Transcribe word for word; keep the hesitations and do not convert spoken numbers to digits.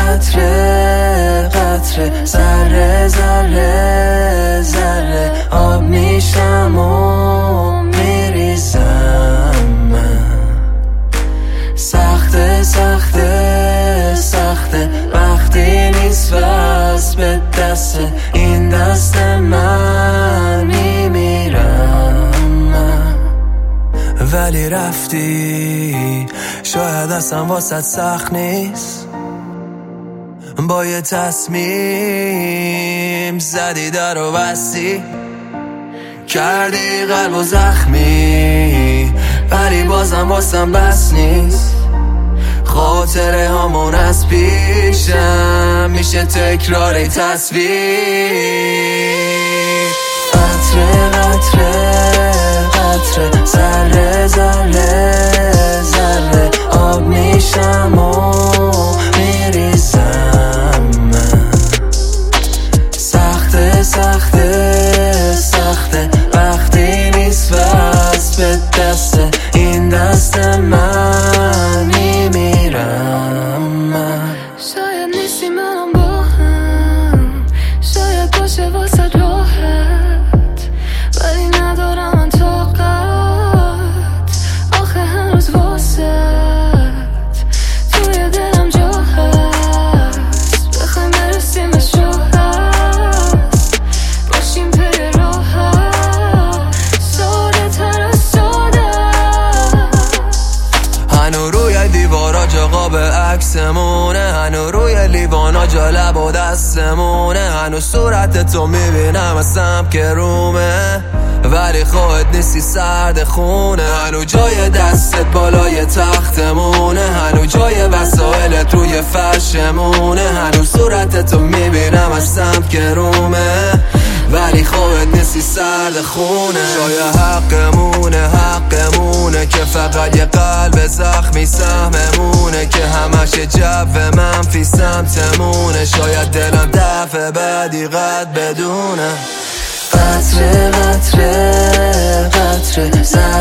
قطره قطره، ذره ذره ذره آب میشم و میریزم من. سخته سخته سخته وقتی نیست وز به دست این دست من میمیرم من. ولی رفتی شاید اصلا واسط سخت نیست، با یه تصمیم زدی در و بستی، کردی قلب و زخمی، ولی بازم واسم بس نیست. خاطره همون از پیشم میشه تکرار تصویر. قطره قطره قطره، ذره ذره ذره آب میشم و میریزم من. سخته سخته سخته وقتی نیست وز به دست این دست من میمیرم من. شاید نیستی منم با هم، شاید باشه واسه راحت، ولی ندارم من طاقت آخه هنوز واسه توی دلم جا هست. بخوایم برسیم به شو هست، باشیم پی راحت، ساده تر از ساده. هنو روی دیوارا جا قاب عکسمونه، هنو روی لیوانا جا لب و دستمونه، هنو صورت تو میبینم از سمت که رومه، ولی خواهد نیستی سرد خونه. هنو جای دستت بالای تختمونه، هنو جای وسایلت روی فرشمونه، هنو صورت تو میبینم از سمت که رومه، ولی خواهد نیستی سرد خونه. شاید حقمونه حقمونه که فقط یه قلب زخمی سهممونه، که همش جو منفی سمتمونه. شاید دلم دفعه بعدی قد بدونه. قطره قطره قطره،